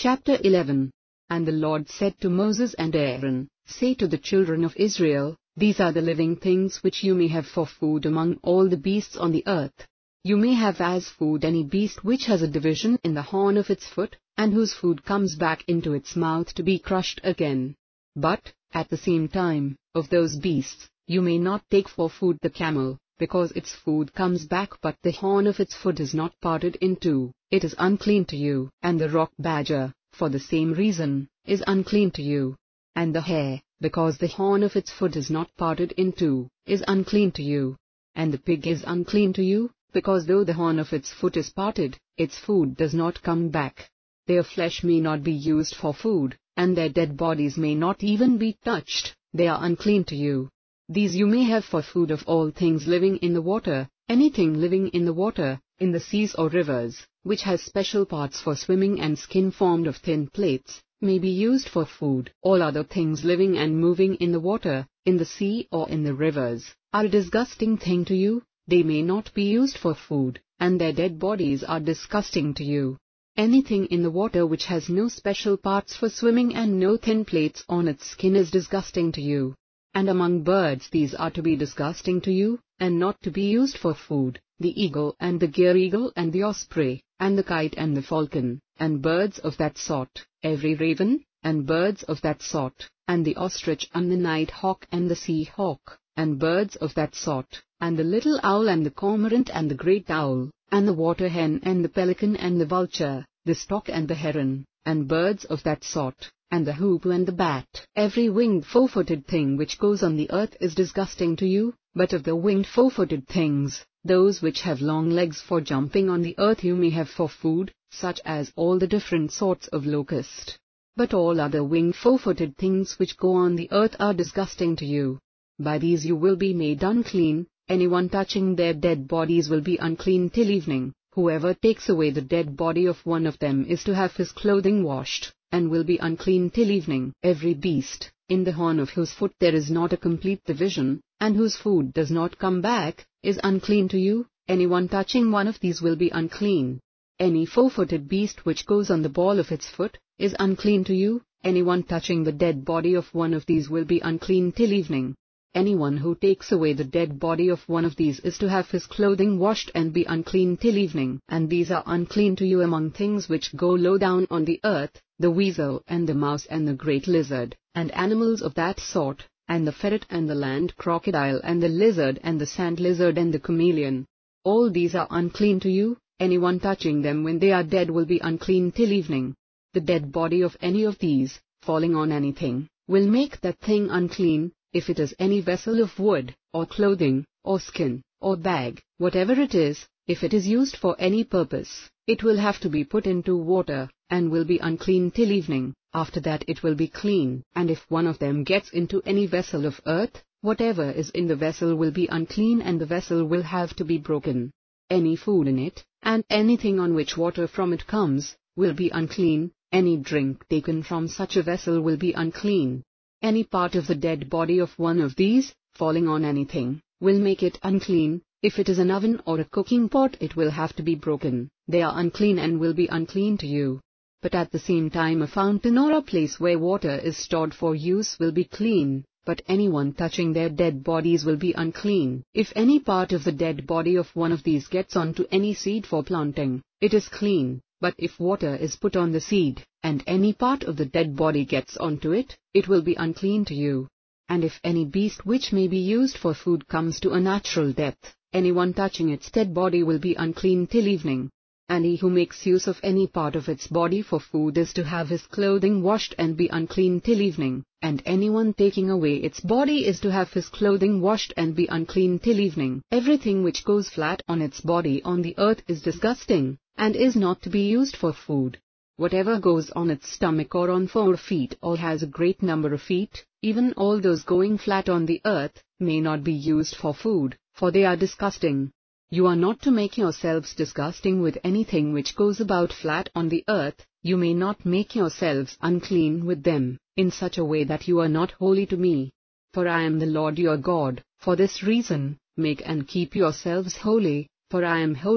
Chapter 11. And the Lord said to Moses and Aaron, Say to the children of Israel, These are the living things which you may have for food among all the beasts on the earth. You may have as food any beast which has a division in the horn of its foot, and whose food comes back into its mouth to be crushed again. But, at the same time, of those beasts, you may not take for food the camel, because its food comes back but the horn of its foot is not parted in two, it is unclean to you. And the rock badger, for the same reason, is unclean to you. And the hare, because the horn of its foot is not parted in two, is unclean to you. And the pig is unclean to you, because though the horn of its foot is parted, its food does not come back. Their flesh may not be used for food, and their dead bodies may not even be touched, they are unclean to you. These you may have for food of all things living in the water, anything living in the water, in the seas or rivers, which has special parts for swimming and skin formed of thin plates, may be used for food. All other things living and moving in the water, in the sea or in the rivers, are a disgusting thing to you, they may not be used for food, and their dead bodies are disgusting to you. Anything in the water which has no special parts for swimming and no thin plates on its skin is disgusting to you. And among birds these are to be disgusting to you, and not to be used for food, the eagle and the gyre-eagle and the osprey, and the kite and the falcon, and birds of that sort, every raven, and birds of that sort, and the ostrich and the night hawk and the sea hawk, and birds of that sort, and the little owl and the cormorant and the great owl, and the water hen and the pelican and the vulture, the stork and the heron, and birds of that sort, and the hoopoe and the bat. Every winged four-footed thing which goes on the earth is disgusting to you, but of the winged four-footed things, those which have long legs for jumping on the earth you may have for food, such as all the different sorts of locust. But all other winged four-footed things which go on the earth are disgusting to you. By these you will be made unclean, anyone touching their dead bodies will be unclean till evening. Whoever takes away the dead body of one of them is to have his clothing washed, and will be unclean till evening. Every beast, in the horn of whose foot there is not a complete division, and whose food does not come back, is unclean to you, anyone touching one of these will be unclean. Any four-footed beast which goes on the ball of its foot, is unclean to you, anyone touching the dead body of one of these will be unclean till evening. Anyone who takes away the dead body of one of these is to have his clothing washed and be unclean till evening. And these are unclean to you among things which go low down on the earth, the weasel and the mouse and the great lizard, and animals of that sort, and the ferret and the land crocodile and the lizard and the sand lizard and the chameleon. All these are unclean to you, anyone touching them when they are dead will be unclean till evening. The dead body of any of these, falling on anything, will make that thing unclean. If it is any vessel of wood, or clothing, or skin, or bag, whatever it is, if it is used for any purpose, it will have to be put into water, and will be unclean till evening. After that it will be clean. And if one of them gets into any vessel of earth, whatever is in the vessel will be unclean and the vessel will have to be broken. Any food in it, and anything on which water from it comes, will be unclean. Any drink taken from such a vessel will be unclean. Any part of the dead body of one of these, falling on anything, will make it unclean. If it is an oven or a cooking pot it will have to be broken. They are unclean and will be unclean to you. But at the same time a fountain or a place where water is stored for use will be clean, but anyone touching their dead bodies will be unclean. If any part of the dead body of one of these gets onto any seed for planting, it is clean. But if water is put on the seed, and any part of the dead body gets onto it, it will be unclean to you. And if any beast which may be used for food comes to a natural death, anyone touching its dead body will be unclean till evening. And he who makes use of any part of its body for food is to have his clothing washed and be unclean till evening. And anyone taking away its body is to have his clothing washed and be unclean till evening. Everything which goes flat on its body on the earth is disgusting, and is not to be used for food. Whatever goes on its stomach or on 4 feet or has a great number of feet, even all those going flat on the earth, may not be used for food, for they are disgusting. You are not to make yourselves disgusting with anything which goes about flat on the earth. You may not make yourselves unclean with them, in such a way that you are not holy to me. For I am the Lord your God. For this reason, make and keep yourselves holy, for I am holy.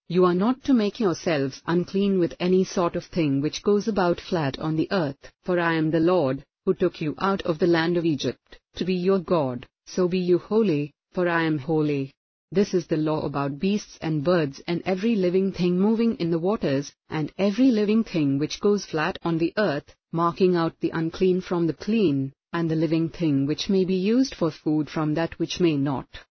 You are not to make yourselves unclean with any sort of thing which goes about flat on the earth, for I am the Lord, who took you out of the land of Egypt, to be your God. So be you holy, for I am holy. This is the law about beasts and birds and every living thing moving in the waters, and every living thing which goes flat on the earth, marking out the unclean from the clean, and the living thing which may be used for food from that which may not.